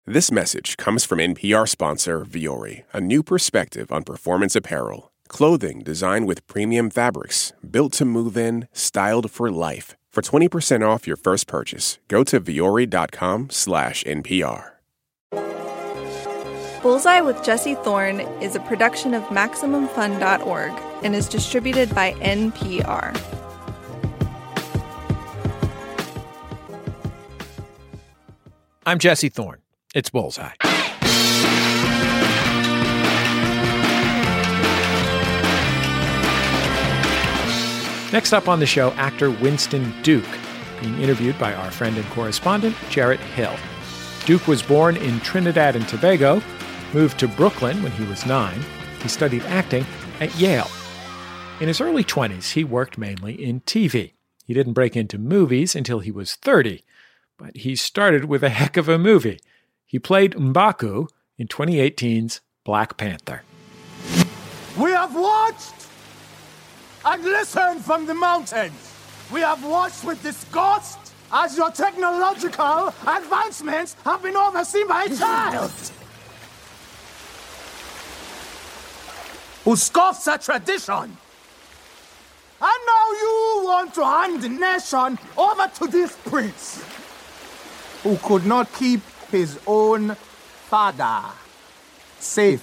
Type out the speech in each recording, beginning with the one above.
This message comes from NPR sponsor Vuori, a new perspective on performance apparel. Clothing designed with premium fabrics, built to move in, styled for life. For 20% off your first purchase, go to vuori.com/NPR. Bullseye with Jesse Thorne is a production of MaximumFun.org and is distributed by NPR. I'm Jesse Thorne. It's Bullseye. Next up on the show, actor Winston Duke, being interviewed by our friend and correspondent, Jarrett Hill. Duke was born in Trinidad and Tobago, moved to Brooklyn when he was 9. He studied acting at Yale. In his early 20s, he worked mainly in TV. He didn't break into movies until he was 30, but he started with a heck of a movie. He played M'Baku in 2018's Black Panther. We have watched and listened from the mountains. We have watched with disgust as your technological advancements have been overseen by a child who scoffs at tradition. And now you want to hand the nation over to this prince who could not keep his own father safe.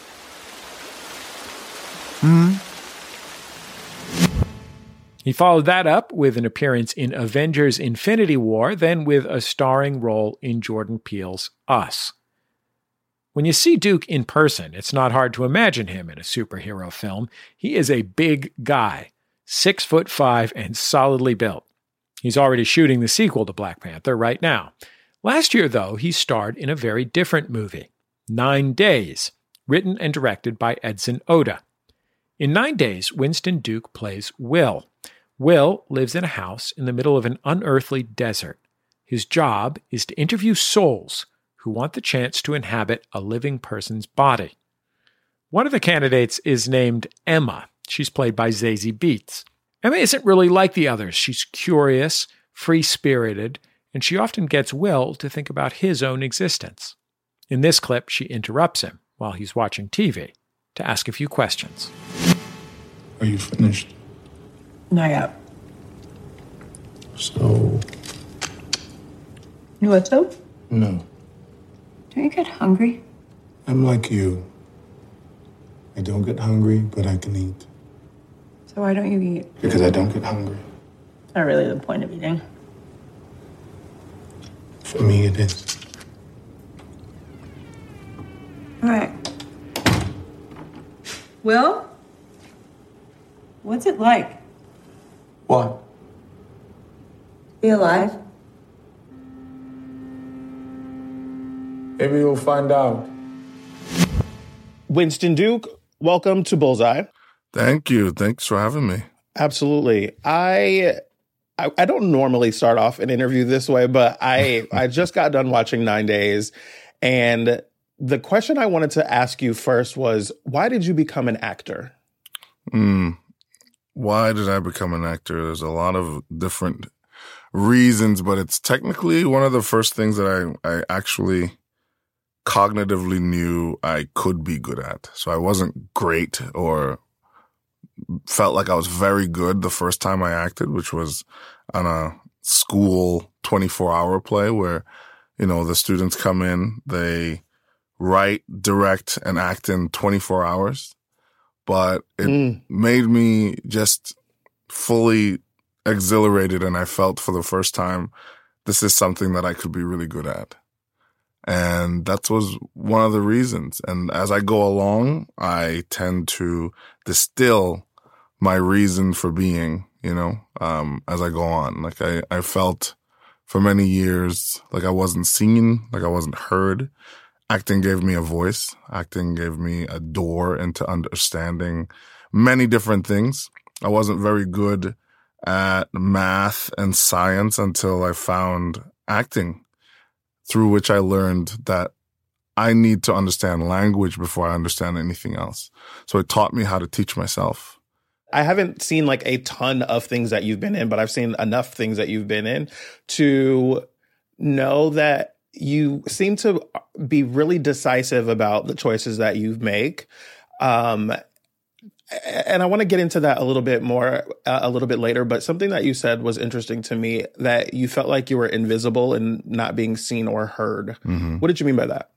He followed that up with an appearance in Avengers: Infinity War, then with a starring role in Jordan Peele's Us. When you see Duke in person, it's not hard to imagine him in a superhero film. He is a big guy, 6'5" and solidly built. He's already shooting the sequel to Black Panther right now. Last year, though, he starred in a very different movie, 9 Days, written and directed by Edson Oda. In 9 Days, Winston Duke plays Will. Will lives in a house in the middle of an unearthly desert. His job is to interview souls who want the chance to inhabit a living person's body. One of the candidates is named Emma. She's played by Zazie Beetz. Emma isn't really like the others. She's curious, free-spirited, and she often gets Will to think about his own existence. In this clip, she interrupts him while he's watching TV to ask a few questions. Are you finished? Not yet. So? You want some? No. Don't you get hungry? I'm like you. I don't get hungry, but I can eat. So why don't you eat? Because I don't get hungry. Not really the point of eating. For me, it is. All right. Will? What's it like? What? Be alive? Maybe you'll find out. Winston Duke, welcome to Bullseye. Thank you. Thanks for having me. Absolutely. I don't normally start off an interview this way, but I just got done watching 9 Days. And the question I wanted to ask you first was, why did you become an actor? Why did I become an actor? There's a lot of different reasons, but it's technically one of the first things that I actually cognitively knew I could be good at. So I wasn't great or felt like I was very good the first time I acted, which was on a school 24-hour play where, you know, the students come in, they write, direct, and act in 24 hours. But it made me just fully exhilarated, and I felt for the first time, this is something that I could be really good at. And that was one of the reasons. And as I go along, I tend to distill my reason for being, you know, as I go on. Like I felt for many years like I wasn't seen, like I wasn't heard. Acting gave me a voice. Acting gave me a door into understanding many different things. I wasn't very good at math and science until I found acting, through which I learned that I need to understand language before I understand anything else. So it taught me how to teach myself. I haven't seen like a ton of things that you've been in, but I've seen enough things that you've been in to know that you seem to be really decisive about the choices that you make. And I want to get into that a little bit more a little bit later, but something that you said was interesting to me, that you felt like you were invisible and not being seen or heard. Mm-hmm. What did you mean by that?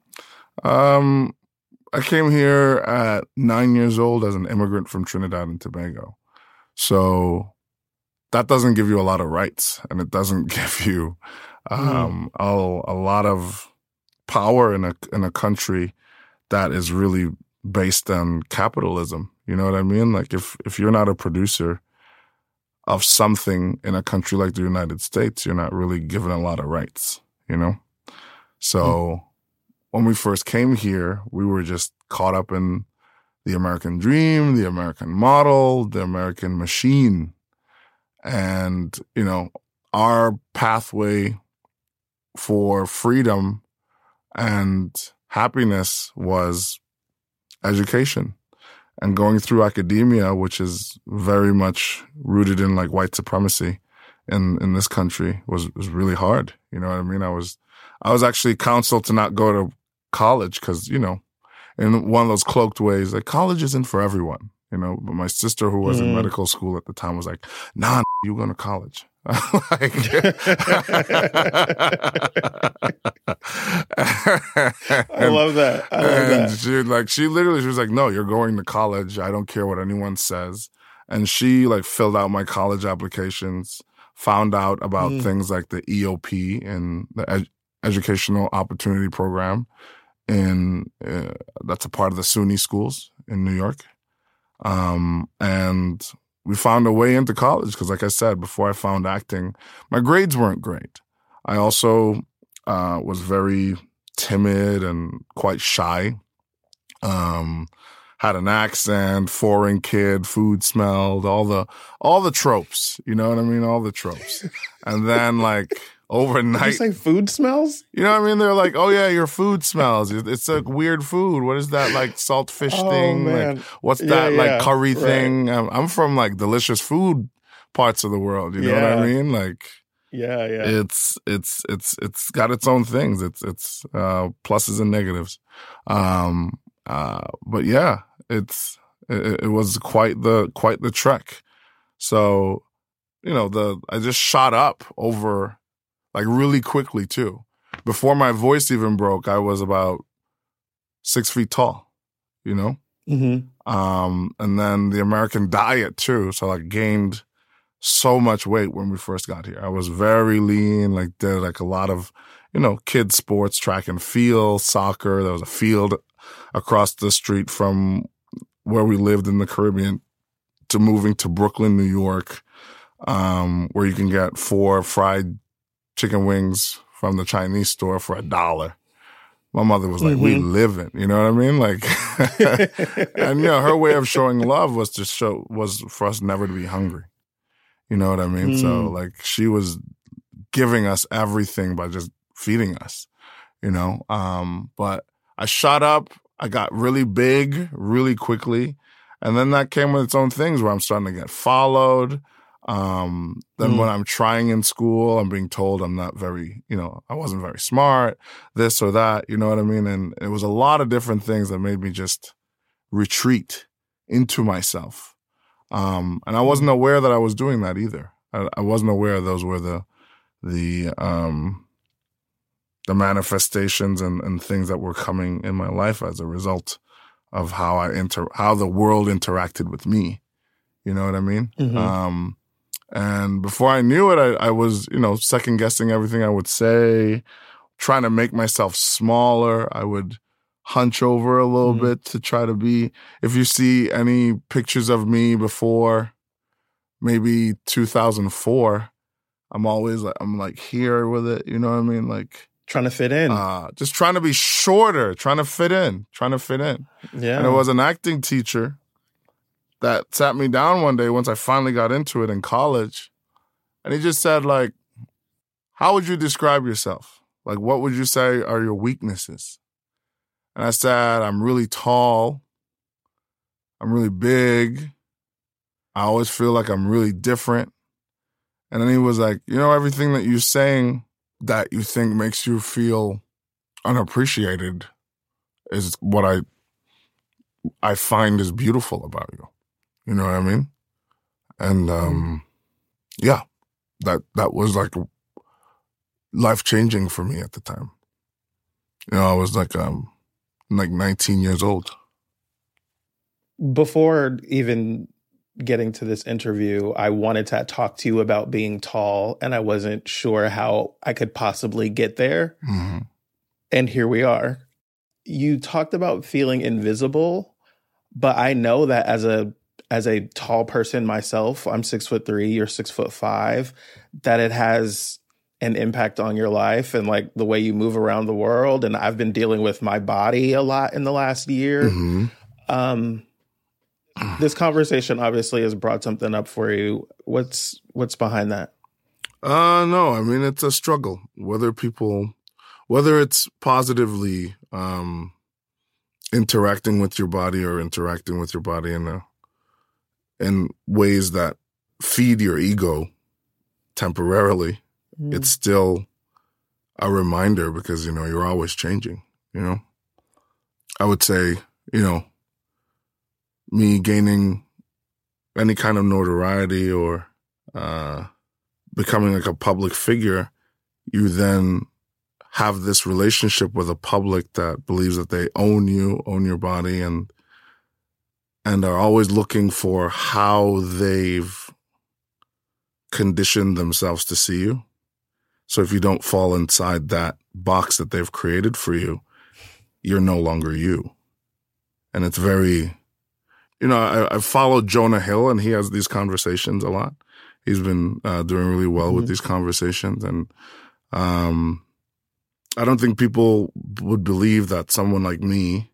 I came here at 9 years old as an immigrant from Trinidad and Tobago. So that doesn't give you a lot of rights, and it doesn't give you a lot of power in a country that is really based on capitalism. You know what I mean? Like if you're not a producer of something in a country like the United States, you're not really given a lot of rights, you know? So when we first came here, we were just caught up in the American dream, the American model, the American machine. And, you know, our pathway for freedom and happiness was education. And going through academia, which is very much rooted in like white supremacy in this country, was really hard. You know what I mean? I was actually counseled to not go to college because, you know, in one of those cloaked ways, like college isn't for everyone, you know. But my sister, who was in medical school at the time, was like, "Nah, you going to college." I love that. She was like, "No, you're going to college. I don't care what anyone says." And she like filled out my college applications, found out about things like the EOP and the Educational Opportunity Program, and that's a part of the SUNY schools in New York, and we found a way into college because, like I said, before I found acting, my grades weren't great. I also was very timid and quite shy. Had an accent, foreign kid, food smelled, all the tropes. You know what I mean? All the tropes. And then like overnight, did you say food smells? You know what I mean? They're like, "Oh yeah, your food smells. It's a weird food. What is that, like saltfish thing? Man. Like, what's that like curry thing?" I'm from like delicious food parts of the world. You know what I mean? Like, it's got its own things. It's pluses and negatives. But yeah, it was quite the trek. So, you know, I just shot up over. Like really quickly too. Before my voice even broke, I was about 6 feet tall, you know? Mm-hmm. And then the American diet too. So I gained so much weight when we first got here. I was very lean, like did like a lot of, you know, kids sports, track and field, soccer. There was a field across the street from where we lived in the Caribbean to moving to Brooklyn, New York, where you can get 4 fried chicken wings from the Chinese store for $1. My mother was like, "We live it," you know what I mean? Like, and you know, her way of showing love was for us never to be hungry. You know what I mean? So like, she was giving us everything by just feeding us, you know? But I shot up, I got really big really quickly. And then that came with its own things where I'm starting to get followed. Then when I'm trying in school, I'm being told I'm not very, you know, I wasn't very smart, this or that, you know what I mean? And it was a lot of different things that made me just retreat into myself. And I wasn't aware that I was doing that either. I wasn't aware those were the manifestations and things that were coming in my life as a result of how the world interacted with me. You know what I mean? Mm-hmm. And before I knew it, I was, you know, second guessing everything I would say, trying to make myself smaller. I would hunch over a little bit to try to be, if you see any pictures of me before maybe 2004, I'm always like, I'm like here with it. You know what I mean? Like trying to fit in, just trying to be shorter, trying to fit in. Yeah. And it was an acting teacher that sat me down one day once I finally got into it in college. And he just said, like, "How would you describe yourself? Like, what would you say are your weaknesses?" And I said, "I'm really tall. I'm really big. I always feel like I'm really different." And then he was like, "You know, everything that you're saying that you think makes you feel unappreciated is what I find is beautiful about you. You know what I mean? And yeah, that was like life-changing for me at the time. You know, I was like 19 years old. Before even getting to this interview, I wanted to talk to you about being tall, and I wasn't sure how I could possibly get there. Mm-hmm. And here we are. You talked about feeling invisible, but I know that as a tall person myself, I'm 6'3", you're 6'5", that it has an impact on your life and like the way you move around the world. And I've been dealing with my body a lot in the last year. Mm-hmm. This conversation obviously has brought something up for you. What's behind that? No, I mean, it's a struggle. Whether it's positively interacting with your body or interacting with your body in ways that feed your ego temporarily, it's still a reminder because, you know, you're always changing, you know? I would say, you know, me gaining any kind of notoriety or becoming like a public figure, you then have this relationship with a public that believes that they own you, own your body, and are always looking for how they've conditioned themselves to see you. So if you don't fall inside that box that they've created for you, you're no longer you. And it's very, you know, I followed Jonah Hill, and he has these conversations a lot. He's been doing really well with these conversations. And I don't think people would believe that someone like me,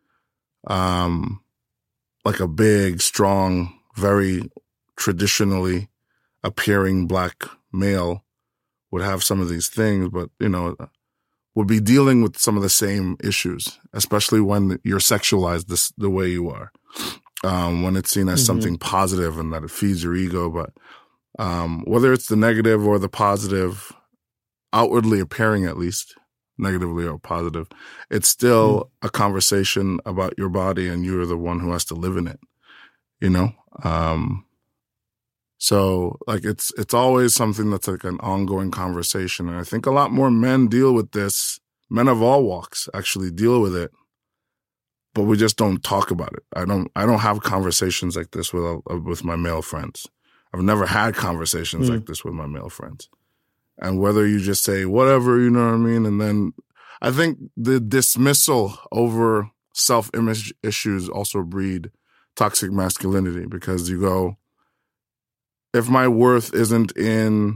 like a big, strong, very traditionally appearing Black male, would have some of these things, but, you know, would be dealing with some of the same issues, especially when you're sexualized the way you are, when it's seen as something positive and that it feeds your ego. But whether it's the negative or the positive, outwardly appearing at least, negatively or positive, it's still a conversation about your body, and you're the one who has to live in it, you know? So like it's always something that's like an ongoing conversation. And I think a lot more men deal with this. Men of all walks actually deal with it, but we just don't talk about it. I don't have conversations like this with my male friends. I've never had conversations like this with my male friends. And whether you just say whatever, you know what I mean? And then I think the dismissal over self-image issues also breed toxic masculinity, because you go, if my worth isn't in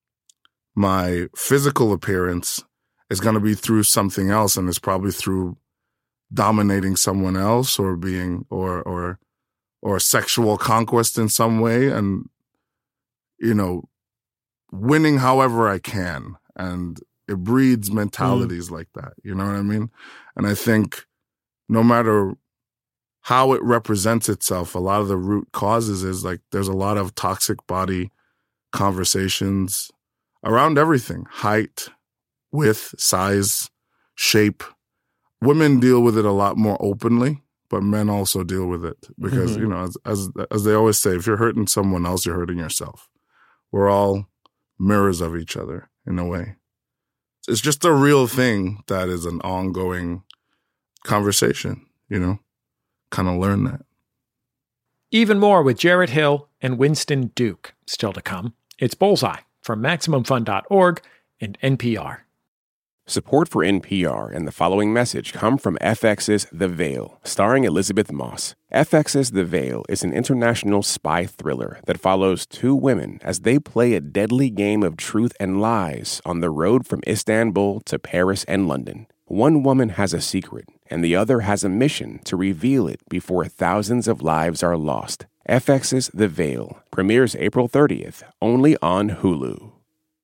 my physical appearance, it's going to be through something else, and it's probably through dominating someone else or being or sexual conquest in some way, and, you know, winning however I can. And it breeds mentalities like that. You know what I mean? And I think no matter how it represents itself, a lot of the root causes is like there's a lot of toxic body conversations around everything: height, width, size, shape. Women deal with it a lot more openly, but men also deal with it because, you know, as they always say, if you're hurting someone else, you're hurting yourself. We're all mirrors of each other in a way. It's just a real thing that is an ongoing conversation, you know? Kind of learn that. Even more with Jarrett Hill and Winston Duke still to come. It's Bullseye from MaximumFun.org and NPR. Support for NPR and the following message come from FX's The Veil, starring Elizabeth Moss. FX's The Veil is an international spy thriller that follows two women as they play a deadly game of truth and lies on the road from Istanbul to Paris and London. One woman has a secret, and the other has a mission to reveal it before thousands of lives are lost. FX's The Veil premieres April 30th, only on Hulu.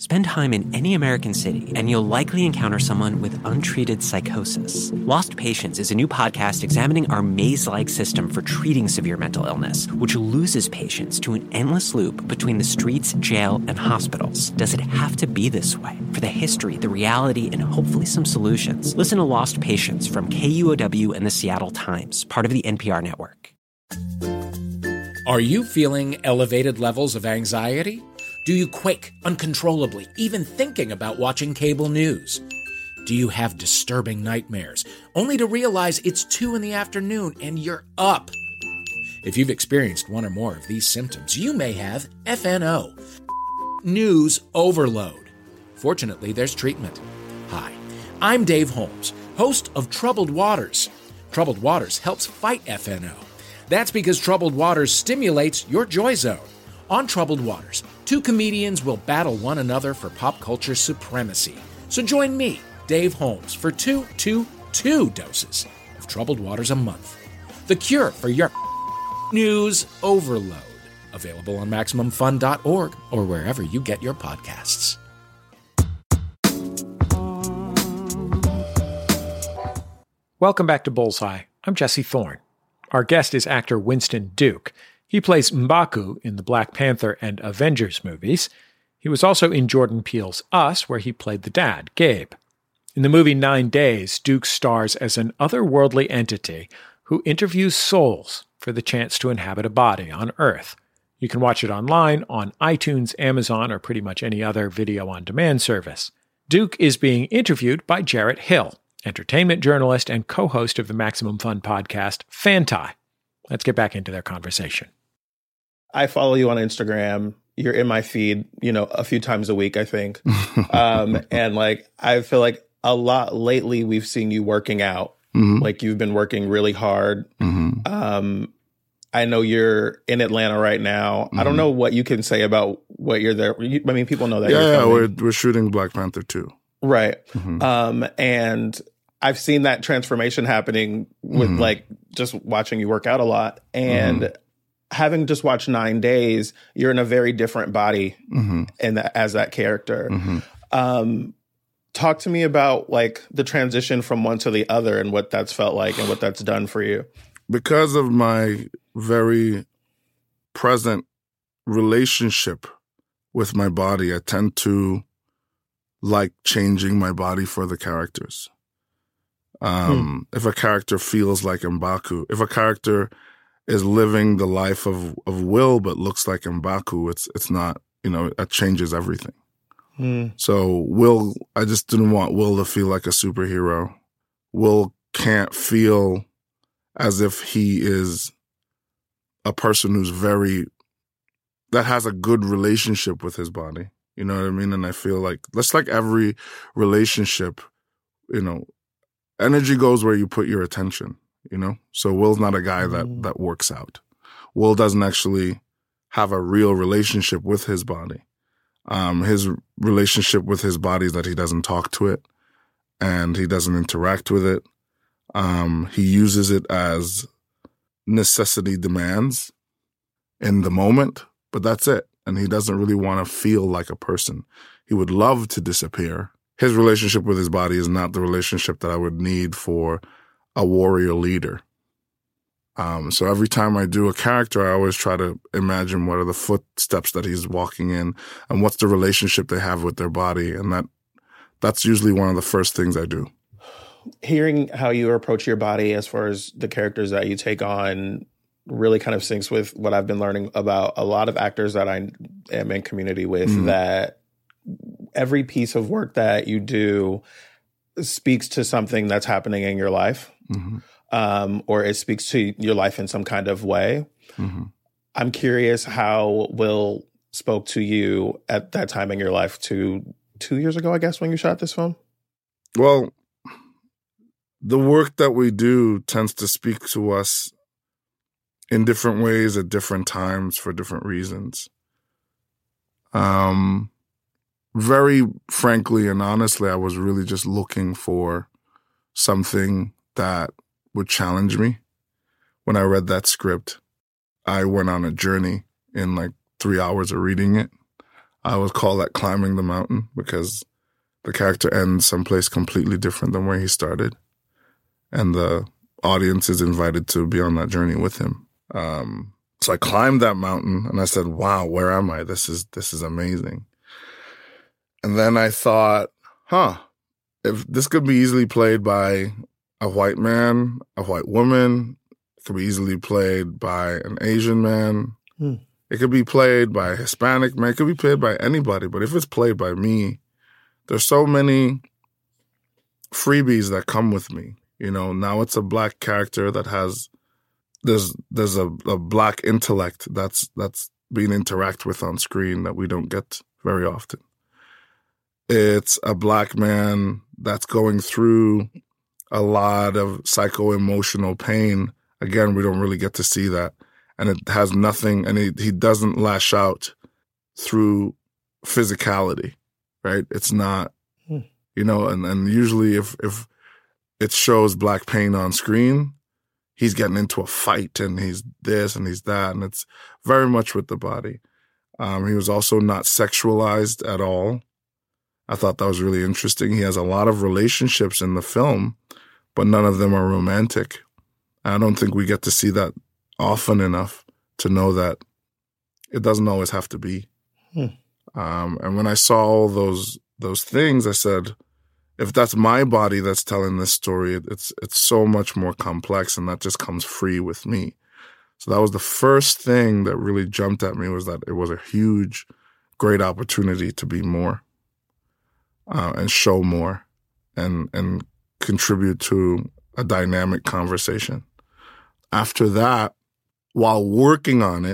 Spend time in any American city, and you'll likely encounter someone with untreated psychosis. Lost Patients is a new podcast examining our maze-like system for treating severe mental illness, which loses patients to an endless loop between the streets, jail, and hospitals. Does it have to be this way? For the history, the reality, and hopefully some solutions, listen to Lost Patients from KUOW and the Seattle Times, part of the NPR network. Are you feeling elevated levels of anxiety? Do you quake uncontrollably, even thinking about watching cable news? Do you have disturbing nightmares, only to realize it's 2 p.m. and you're up? If you've experienced one or more of these symptoms, you may have FNO, news overload. Fortunately, there's treatment. Hi, I'm Dave Holmes, host of Troubled Waters. Troubled Waters helps fight FNO. That's because Troubled Waters stimulates your joy zone. On Troubled Waters, 2 comedians will battle one another for pop culture supremacy. So join me, Dave Holmes, for two doses of Troubled Waters a month. The cure for your news overload. Available on MaximumFun.org or wherever you get your podcasts. Welcome back to Bullseye. I'm Jesse Thorne. Our guest is actor Winston Duke. He plays M'Baku in the Black Panther and Avengers movies. He was also in Jordan Peele's Us, where he played the dad, Gabe. In the movie 9 Days, Duke stars as an otherworldly entity who interviews souls for the chance to inhabit a body on Earth. You can watch it online on iTunes, Amazon, or pretty much any other video-on-demand service. Duke is being interviewed by Jarrett Hill, entertainment journalist and co-host of the Maximum Fun podcast, Fantai. Let's get back into their conversation. I follow you on Instagram. You're in my feed, a few times a week, I think. And I feel like a lot lately we've seen you working out. Mm-hmm. Like you've been working really hard. Mm-hmm. I know you're in Atlanta right now. Mm-hmm. I don't know what you can say about what you're there. People know that. Yeah, we're shooting Black Panther 2. Right. Mm-hmm. And I've seen that transformation happening with just watching you work out a lot. And having just watched 9 Days, you're in a very different body as that character. Mm-hmm. Talk to me about the transition from one to the other and what that's felt like and what that's done for you. Because of my very present relationship with my body, I tend to like changing my body for the characters. If a character feels like M'Baku, if a character is living the life of Will but looks like M'Baku, it's not, it changes everything. So Will, I just didn't want Will to feel like a superhero. Will can't feel as if he is a person that has a good relationship with his body. You know what I mean? And I feel like, just like every relationship, energy goes where you put your attention, So Will's not a guy that works out. Will doesn't actually have a real relationship with his body. His relationship with his body is that he doesn't talk to it and he doesn't interact with it. He uses it as necessity demands in the moment, but that's it. And he doesn't really want to feel like a person. He would love to disappear. His relationship with his body is not the relationship that I would need for a warrior leader. So every time I do a character, I always try to imagine what are the footsteps that he's walking in and what's the relationship they have with their body. And that's usually one of the first things I do. Hearing how you approach your body as far as the characters that you take on really kind of syncs with what I've been learning about a lot of actors that I am in community with, that every piece of work that you do speaks to something that's happening in your life. Or it speaks to your life in some kind of way. I'm curious how Will spoke to you at that time in your life 2 years ago, I guess, when you shot this film? Well, the work that we do tends to speak to us in different ways at different times for different reasons. Very frankly and honestly, I was really just looking for something that would challenge me. When I read that script, I went on a journey in 3 hours of reading it. I would call that climbing the mountain because the character ends someplace completely different than where he started. And the audience is invited to be on that journey with him. So I climbed that mountain and I said, wow, where am I? This is amazing. And then I thought, if this could be easily played by a white man, a white woman, it could be easily played by an Asian man. It could be played by a Hispanic man. It could be played by anybody. But if it's played by me, there's so many freebies that come with me. You know, now it's a Black character that has, there's a Black intellect that's being interacted with on screen that we don't get very often. It's a Black man that's going through a lot of psycho-emotional pain. Again, we don't really get to see that. And it has nothing, and he doesn't lash out through physicality, right? It's not, you know, and usually if it shows Black pain on screen, he's getting into a fight and he's this and he's that, and it's very much with the body. He was also not sexualized at all. I thought that was really interesting. He has a lot of relationships in the film, but none of them are romantic. I don't think we get to see that often enough to know that it doesn't always have to be. And when I saw all those things, I said, if that's my body that's telling this story, it's so much more complex, and that just comes free with me. So that was the first thing that really jumped at me, was that it was a huge, great opportunity to be more and show more and contribute to a dynamic conversation. After that, while working on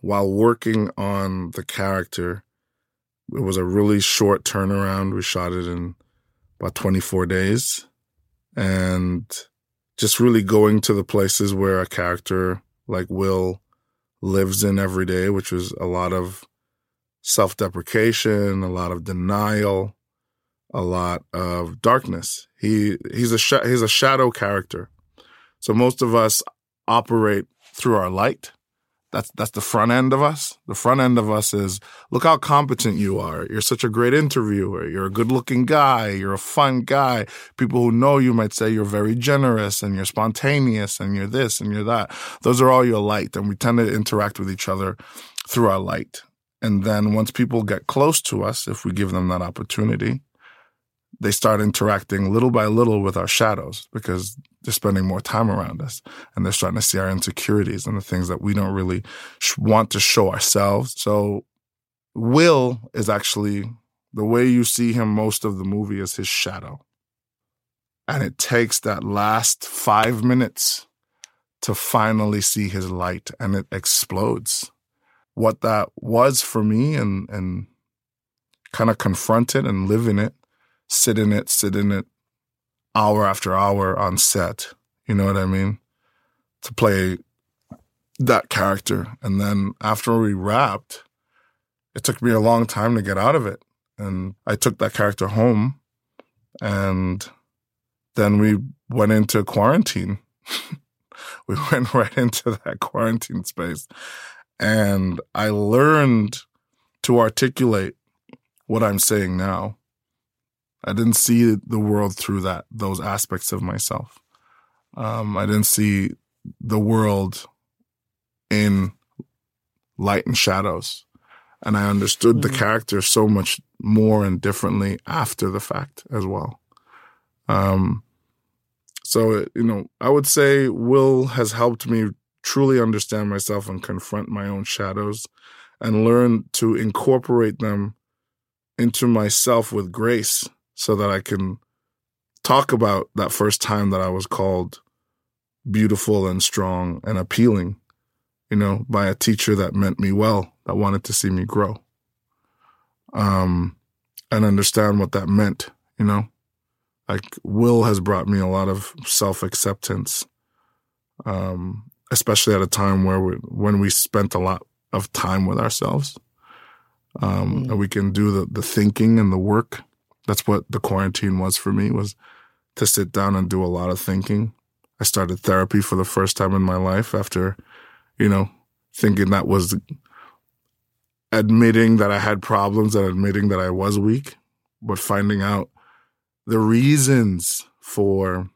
the character, it was a really short turnaround. We shot it in about 24 days. And just really going to the places where a character like Will lives in every day, which was a lot of self-deprecation, a lot of denial, a lot of darkness. He's a shadow character. So most of us operate through our light. That's the front end of us. The front end of us is, look how competent you are. You're such a great interviewer. You're a good-looking guy. You're a fun guy. People who know you might say you're very generous and you're spontaneous and you're this and you're that. Those are all your light, and we tend to interact with each other through our light. And then once people get close to us, if we give them that opportunity, they start interacting little by little with our shadows because they're spending more time around us and they're starting to see our insecurities and the things that we don't really want to show ourselves. So Will is actually, the way you see him most of the movie is his shadow. And it takes that last 5 minutes to finally see his light, and it explodes. What that was for me, and kind of confront it and live in it, sit in it hour after hour on set. You know what I mean? To play that character. And then after we wrapped, it took me a long time to get out of it. And I took that character home, and then we went into quarantine. We went right into that quarantine space. And I learned to articulate what I'm saying now. I didn't see the world through those aspects of myself. I didn't see the world in light and shadows. And I understood the character so much more and differently after the fact as well. So, I would say Will has helped me truly understand myself and confront my own shadows and learn to incorporate them into myself with grace, so that I can talk about that first time that I was called beautiful and strong and appealing, by a teacher that meant me well, that wanted to see me grow. And understand what that meant, Like Will has brought me a lot of self-acceptance, especially at a time when we spent a lot of time with ourselves. And we can do the thinking and the work. That's what the quarantine was for me, was to sit down and do a lot of thinking. I started therapy for the first time in my life after, thinking that was admitting that I had problems and admitting that I was weak, but finding out the reasons for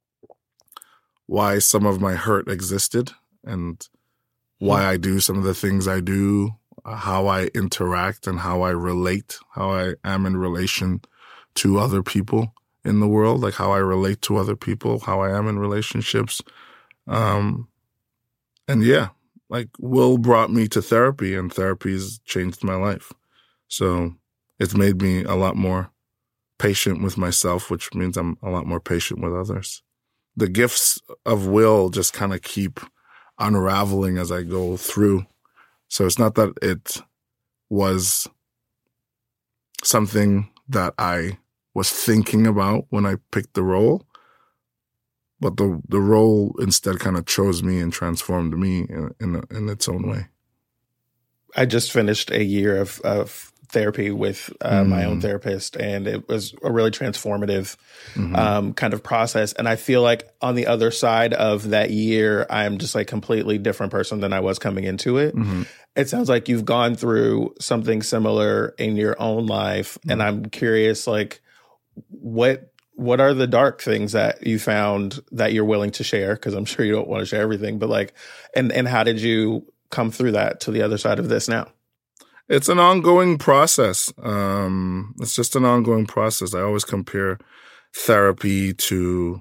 why some of my hurt existed and why I do some of the things I do, how I interact and how I relate, how I am in relation to other people in the world, like how I relate to other people, how I am in relationships. And yeah, like Will brought me to therapy, and therapy's changed my life. So it's made me a lot more patient with myself, which means I'm a lot more patient with others. The gifts of Will just kind of keep unraveling as I go through. So it's not that it was something that I was thinking about when I picked the role, but the role instead kind of chose me and transformed me in its own way. I just finished a year of therapy with my own therapist, and it was a really transformative kind of process. And I feel like on the other side of that year, I'm just like completely different person than I was coming into it. It sounds like you've gone through something similar in your own life, and I'm curious, like, what are the dark things that you found that you're willing to share? Because I'm sure you don't want to share everything, but like, and how did you come through that to the other side of this now? It's an ongoing process. It's just an ongoing process. I always compare therapy to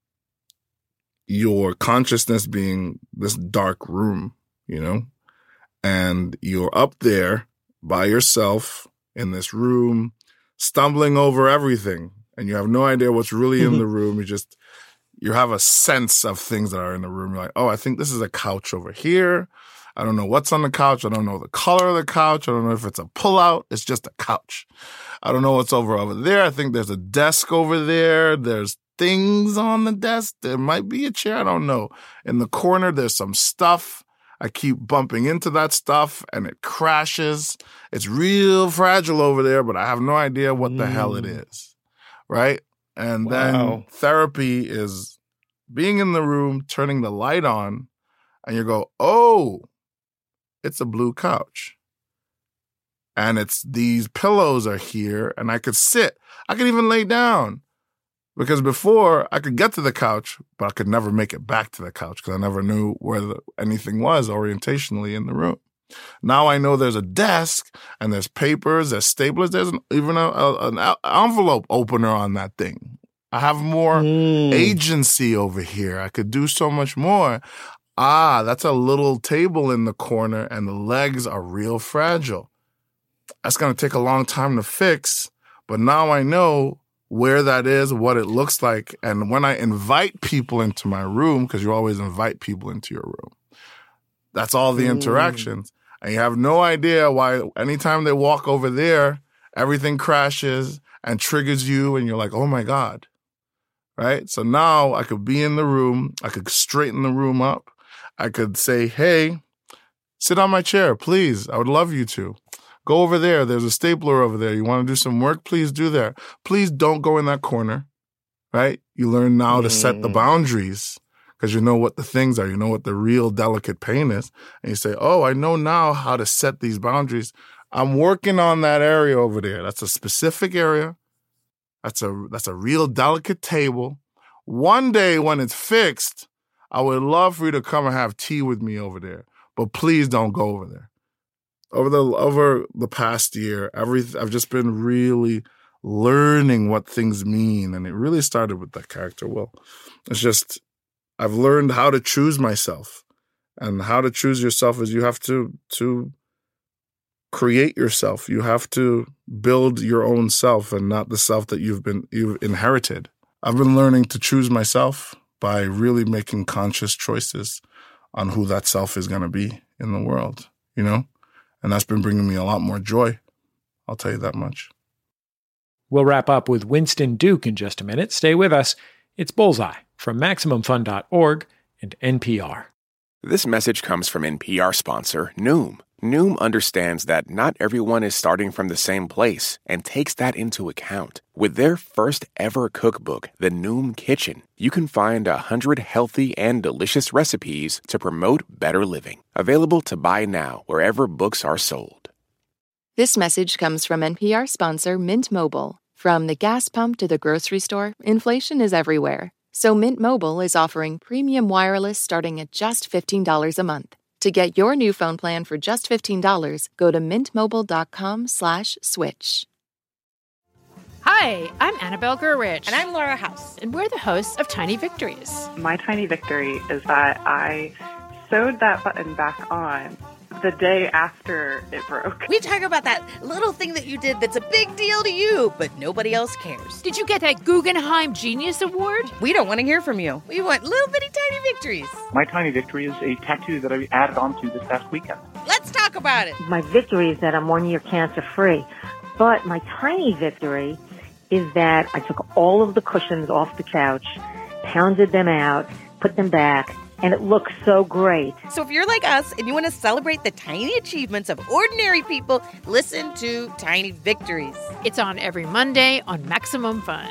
your consciousness being this dark room, you know, and you're up there by yourself in this room, stumbling over everything, and you have no idea what's really in the room. You have a sense of things that are in the room. You're like, oh, I think this is a couch over here. I don't know what's on the couch. I don't know the color of the couch. I don't know if it's a pullout. It's just a couch. I don't know what's over there. I think there's a desk over there. There's things on the desk. There might be a chair. I don't know. In the corner, there's some stuff. I keep bumping into that stuff and it crashes. It's real fragile over there, but I have no idea what the hell it is. Right? And then therapy is being in the room, turning the light on, and you go, oh, it's a blue couch. And it's these pillows are here, and I could sit. I could even lay down. Because before, I could get to the couch, but I could never make it back to the couch because I never knew where anything was orientationally in the room. Now I know there's a desk, and there's papers, there's staplers, there's even an envelope opener on that thing. I have more agency over here. I could do so much more. That's a little table in the corner, and the legs are real fragile. That's going to take a long time to fix, but now I know where that is, what it looks like. And when I invite people into my room, because you always invite people into your room, that's all the interactions. And you have no idea why anytime they walk over there, everything crashes and triggers you, and you're like, oh my God. Right? So now I could be in the room. I could straighten the room up. I could say, hey, sit on my chair, please. I would love you to. Go over there. There's a stapler over there. You want to do some work? Please do that. Please don't go in that corner, right? You learn now to set the boundaries because you know what the things are. You know what the real delicate pain is. And you say, oh, I know now how to set these boundaries. I'm working on that area over there. That's a specific area. That's a real delicate table. One day when it's fixed, I would love for you to come and have tea with me over there. But please don't go over there. Over the past year, I've just been really learning what things mean. And it really started with that character, Will. It's just, I've learned how to choose myself. And how to choose yourself is you have to create yourself. You have to build your own self and not the self that you've inherited. I've been learning to choose myself by really making conscious choices on who that self is going to be in the world, you know? And that's been bringing me a lot more joy. I'll tell you that much. We'll wrap up with Winston Duke in just a minute. Stay with us. It's Bullseye from MaximumFun.org and NPR. This message comes from NPR sponsor Noom. Noom understands that not everyone is starting from the same place and takes that into account. With their first ever cookbook, The Noom Kitchen, you can find 100 healthy and delicious recipes to promote better living. Available to buy now wherever books are sold. This message comes from NPR sponsor Mint Mobile. From the gas pump to the grocery store, inflation is everywhere. So Mint Mobile is offering premium wireless starting at just $15 a month. To get your new phone plan for just $15, go to mintmobile.com/switch. Hi, I'm Annabelle Gurwitch. And I'm Laura House. And we're the hosts of Tiny Victories. My tiny victory is that I sewed that button back on the day after it broke. We talk about that little thing that you did that's a big deal to you, but nobody else cares. Did you get that Guggenheim Genius Award? We don't want to hear from you. We want little bitty tiny victories. My tiny victory is a tattoo that I added on to this past weekend. Let's talk about it. My victory is that I'm 1 year cancer free. But my tiny victory is that I took all of the cushions off the couch, pounded them out, put them back, and it looks so great. So if you're like us and you want to celebrate the tiny achievements of ordinary people, listen to Tiny Victories. It's on every Monday on Maximum Fun.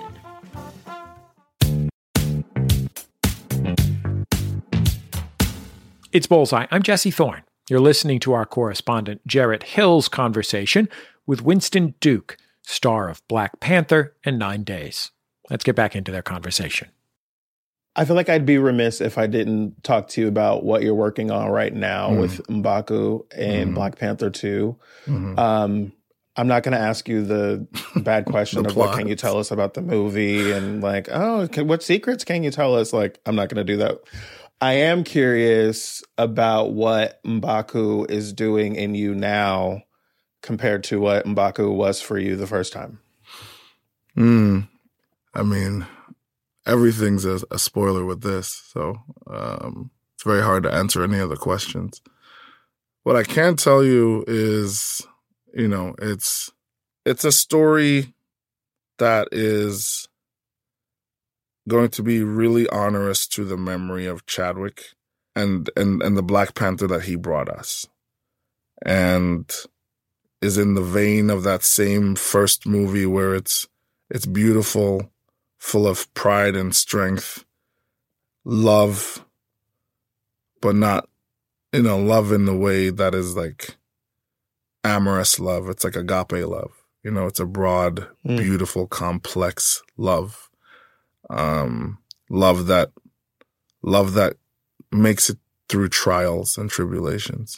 It's Bullseye. I'm Jesse Thorne. You're listening to our correspondent Jarrett Hill's conversation with Winston Duke, star of Black Panther and 9 Days. Let's get back into their conversation. I feel like I'd be remiss if I didn't talk to you about what you're working on right now with M'Baku and Black Panther 2. I'm not going to ask you the bad question of what can you tell us about the movie and like, what secrets can you tell us? Like, I'm not going to do that. I am curious about what M'Baku is doing in you now compared to what M'Baku was for you the first time. I mean, everything's a spoiler with this, so it's very hard to answer any other questions. What I can tell you is, it's a story that is going to be really onerous to the memory of Chadwick and the Black Panther that he brought us, and is in the vein of that same first movie where it's beautiful, full of pride and strength, love, but not, love in the way that is like amorous love. It's like agape love. It's a broad, beautiful, complex love. Love that makes it through trials and tribulations,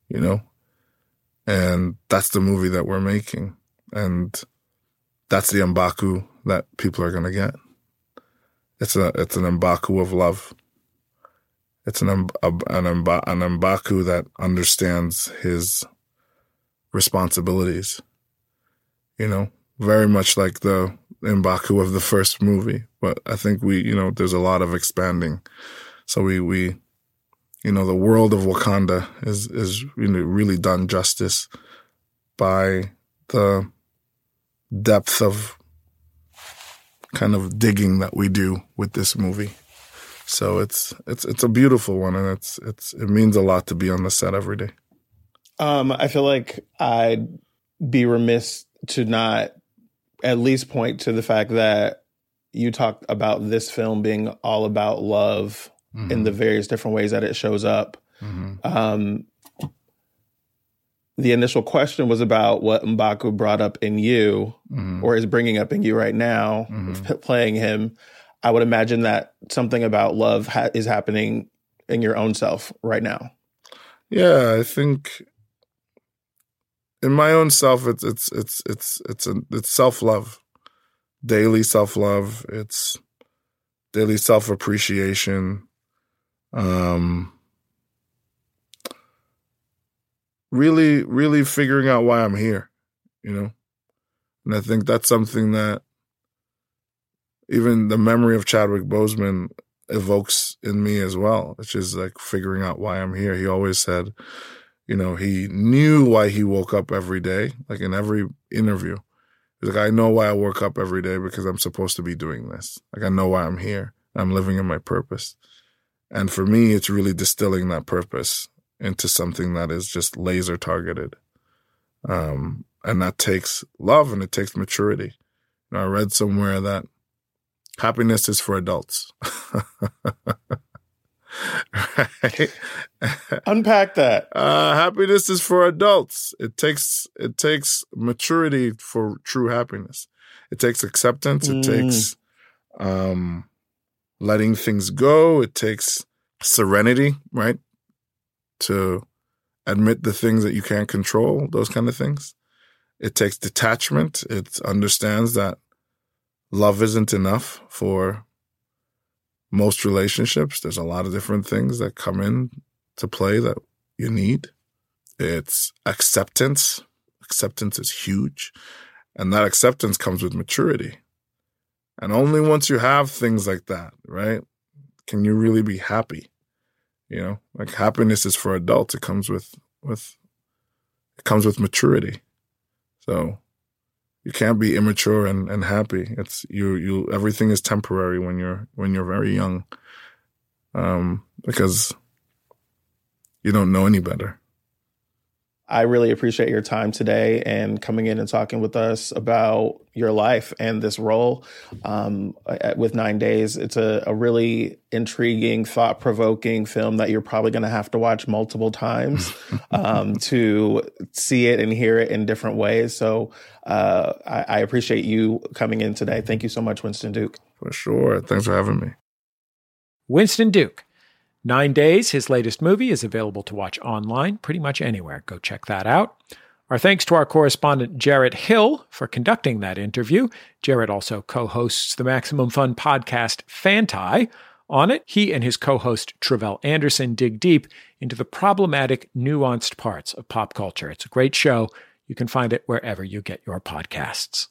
and that's the movie that we're making. And that's the M'Baku that people are going to get. It's an M'Baku of love. It's an M'Baku that understands his responsibilities. Very much like the M'Baku of the first movie. But I think there's a lot of expanding. So we the world of Wakanda is really done justice by the depth of kind of digging that we do with this movie. So it's a beautiful one, and it means a lot to be on the set every day. I feel like I'd be remiss to not at least point to the fact that you talked about this film being all about love in the various different ways that it shows up. The initial question was about what M'Baku brought up in you, or is bringing up in you right now, playing him. I would imagine that something about love is happening in your own self right now. Yeah, I think in my own self, it's self-love, daily self-love. It's daily self-appreciation. Really, really figuring out why I'm here, And I think that's something that even the memory of Chadwick Boseman evokes in me as well. It's just like figuring out why I'm here. He always said, he knew why he woke up every day, like in every interview. He's like, I know why I woke up every day because I'm supposed to be doing this. Like, I know why I'm here. I'm living in my purpose. And for me, it's really distilling that purpose into something that is just laser targeted. And that takes love and it takes maturity. I read somewhere that happiness is for adults. Right? Unpack that. Happiness is for adults. It takes maturity for true happiness. It takes acceptance. It takes letting things go. It takes serenity, right? To admit the things that you can't control, those kind of things. It takes detachment. It understands that love isn't enough for most relationships. There's a lot of different things that come in to play that you need. It's acceptance. Acceptance is huge. And that acceptance comes with maturity. And only once you have things like that, right, can you really be happy. You know, like happiness is for adults. It comes with maturity. So you can't be immature and happy. It's you everything is temporary when you're very young. Because you don't know any better. I really appreciate your time today and coming in and talking with us about your life and this role with 9 Days. It's a really intriguing, thought-provoking film that you're probably going to have to watch multiple times to see it and hear it in different ways. So I appreciate you coming in today. Thank you so much, Winston Duke. For sure. Thanks for having me. Winston Duke. 9 Days, his latest movie, is available to watch online pretty much anywhere. Go check that out. Our thanks to our correspondent Jarrett Hill for conducting that interview. Jarrett also co-hosts the Maximum Fun podcast Fanti. On it, he and his co-host Travell Anderson dig deep into the problematic, nuanced parts of pop culture. It's a great show. You can find it wherever you get your podcasts.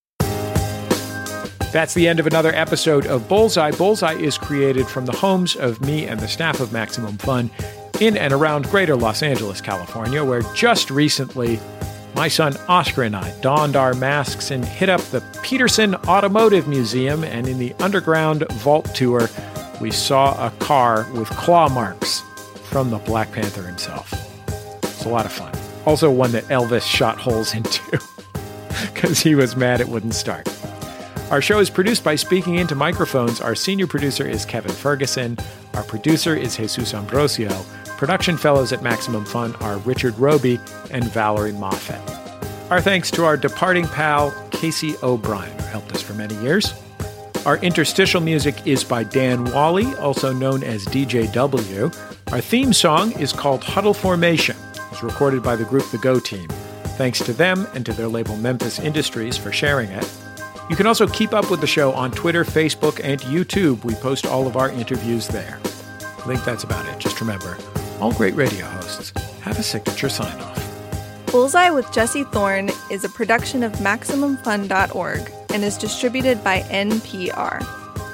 That's the end of another episode of Bullseye. Bullseye is created from the homes of me and the staff of Maximum Fun in and around greater Los Angeles, California, where just recently my son Oscar and I donned our masks and hit up the Peterson Automotive Museum, and in the underground vault tour, we saw a car with claw marks from the Black Panther himself. It's a lot of fun. Also one that Elvis shot holes into because he was mad it wouldn't start. Our show is produced by Speaking Into Microphones. Our senior producer is Kevin Ferguson. Our producer is Jesus Ambrosio. Production fellows at Maximum Fun are Richard Roby and Valerie Moffett. Our thanks to our departing pal, Casey O'Brien, who helped us for many years. Our interstitial music is by Dan Wally, also known as DJ W. Our theme song is called Huddle Formation. It was recorded by the group The Go Team. Thanks to them and to their label Memphis Industries for sharing it. You can also keep up with the show on Twitter, Facebook, and YouTube. We post all of our interviews there. I think that's about it. Just remember, all great radio hosts have a signature sign-off. Bullseye with Jesse Thorne is a production of MaximumFun.org and is distributed by NPR.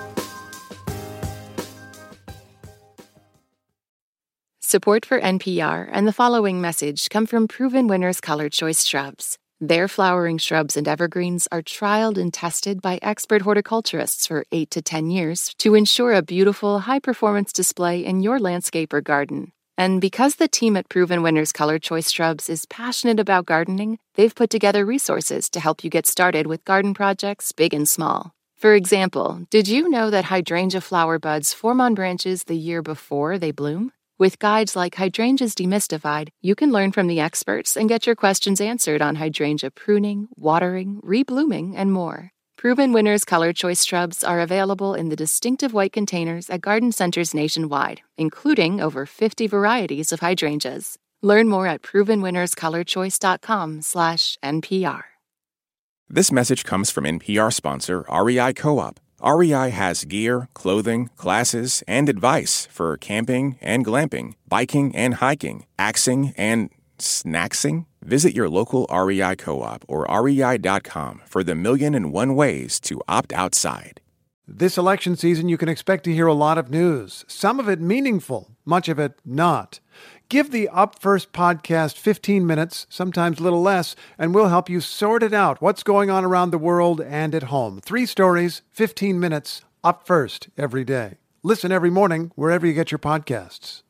Support for NPR and the following message come from Proven Winners Color Choice Shrubs. Their flowering shrubs and evergreens are trialed and tested by expert horticulturists for 8 to 10 years to ensure a beautiful, high-performance display in your landscape or garden. And because the team at Proven Winners Color Choice Shrubs is passionate about gardening, they've put together resources to help you get started with garden projects big and small. For example, did you know that hydrangea flower buds form on branches the year before they bloom? With guides like Hydrangeas Demystified, you can learn from the experts and get your questions answered on hydrangea pruning, watering, reblooming, and more. Proven Winners Color Choice Shrubs are available in the distinctive white containers at garden centers nationwide, including over 50 varieties of hydrangeas. Learn more at provenwinnerscolorchoice.com/NPR. This message comes from NPR sponsor REI Co-op. REI has gear, clothing, classes, and advice for camping and glamping, biking and hiking, axing and snacksing. Visit your local REI Co-op or rei.com for the 1,000,001 ways to opt outside. This election season, you can expect to hear a lot of news, some of it meaningful, much of it not. Give the Up First podcast 15 minutes, sometimes a little less, and we'll help you sort it out, what's going on around the world and at home. 3 stories, 15 minutes, Up First every day. Listen every morning wherever you get your podcasts.